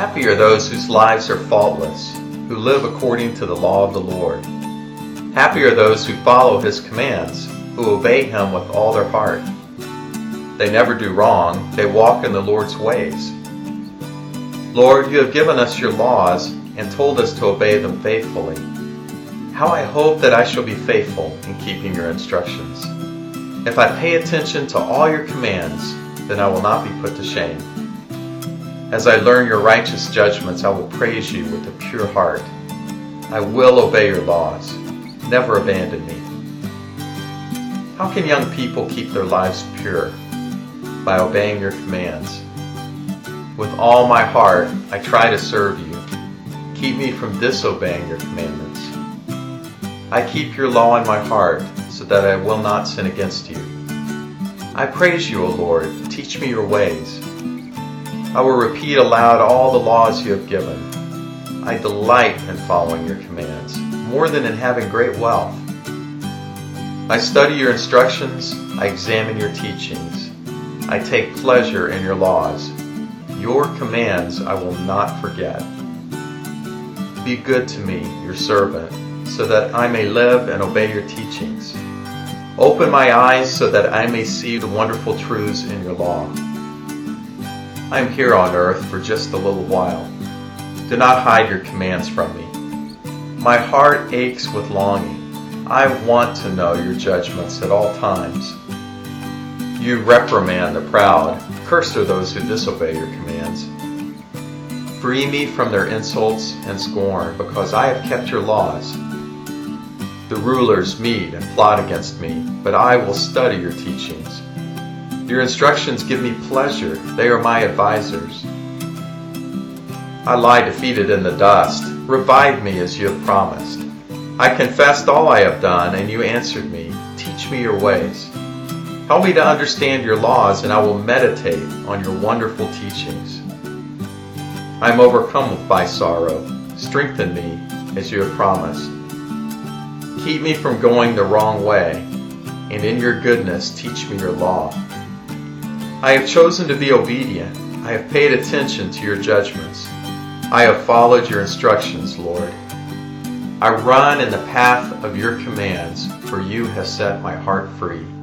Happy are those whose lives are faultless, who live according to the law of the Lord. Happy are those who follow His commands, who obey Him with all their heart. They never do wrong, they walk in the Lord's ways. Lord, you have given us your laws and told us to obey them faithfully. How I hope that I shall be faithful in keeping your instructions. If I pay attention to all your commands, then I will not be put to shame. As I learn your righteous judgments, I will praise you with a pure heart. I will obey your laws. Never abandon me. How can young people keep their lives pure? By obeying your commands. With all my heart, I try to serve you. Keep me from disobeying your commandments. I keep your law in my heart so that I will not sin against you. I praise you, O Lord. Teach me your ways. I will repeat aloud all the laws you have given. I delight in following your commands, more than in having great wealth. I study your instructions. I examine your teachings. I take pleasure in your laws. Your commands I will not forget. Be good to me, your servant, so that I may live and obey your teachings. Open my eyes so that I may see the wonderful truths in your law. I am here on earth for just a little while. Do not hide your commands from me. My heart aches with longing. I want to know your judgments at all times. You reprimand the proud. Cursed are those who disobey your commands. Free me from their insults and scorn, because I have kept your laws. The rulers meet and plot against me, but I will study your teachings. Your instructions give me pleasure. They are my advisors. I lie defeated in the dust. Revive me as you have promised. I confessed all I have done, and you answered me. Teach me your ways. Help me to understand your laws, and I will meditate on your wonderful teachings. I am overcome by sorrow. Strengthen me as you have promised. Keep me from going the wrong way, and in your goodness teach me your law. I have chosen to be obedient. I have paid attention to your judgments. I have followed your instructions, Lord. I run in the path of your commands, for you have set my heart free.